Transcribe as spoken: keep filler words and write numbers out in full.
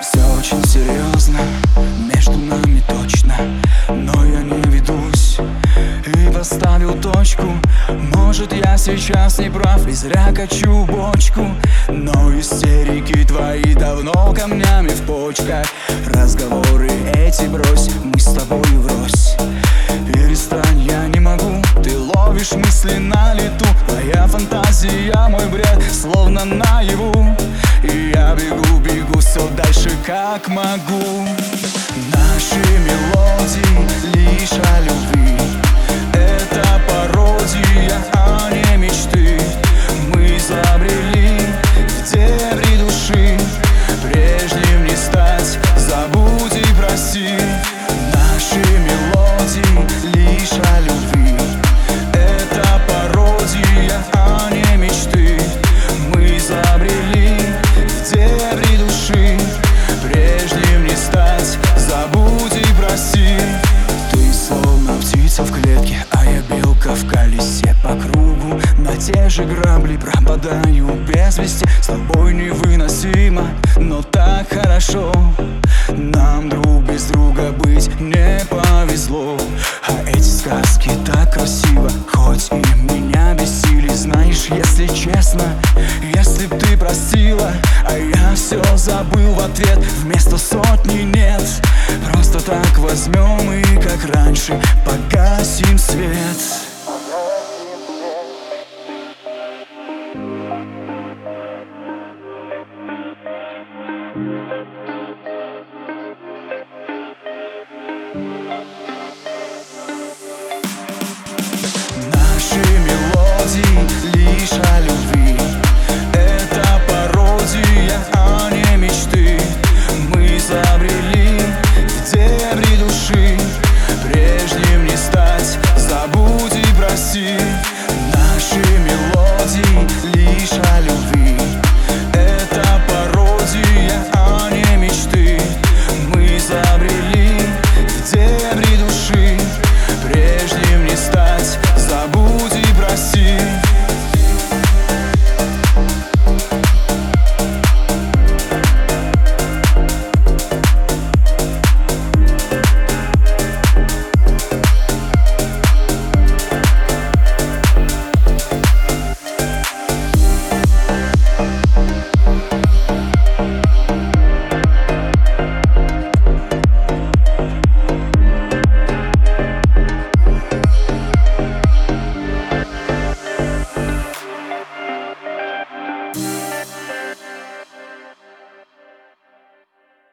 Все очень серьезно, между нами точно, но я не ведусь и поставил точку. Может, я сейчас не прав и зря качу бочку, но истерики твои давно камнями в почках. Разговоры эти брось, мы с тобою врозь. Перестань, я не могу, ты ловишь мысли на лету. Моя фантазия, мой бред, словно наяву. И я бегу, бегу все дальше, как могу. Наши мелодии лишь о любви, это пародия, а не мечты. Мы забрели в дебри души, прежним не стать, забудь и прости. Наши мелодии лишь о любви, это пародия, а не мечты. Мы забрели в дебри души, прежним не стать, забудь и прости. Ты словно птица в клетке, а я белка в колесе. По кругу на те же грабли пропадаю без вести. С тобой невыносимо, но так хорошо. Нам друг без друга быть не повезло. А эти сказки так красиво, хоть и меня бесили. Знаешь, если честно, если б ты простила, а я все забыл в ответ, вместо сотни нет. Просто так возьмем и, как раньше, погасим свет. Наши мелодии лишь о любви,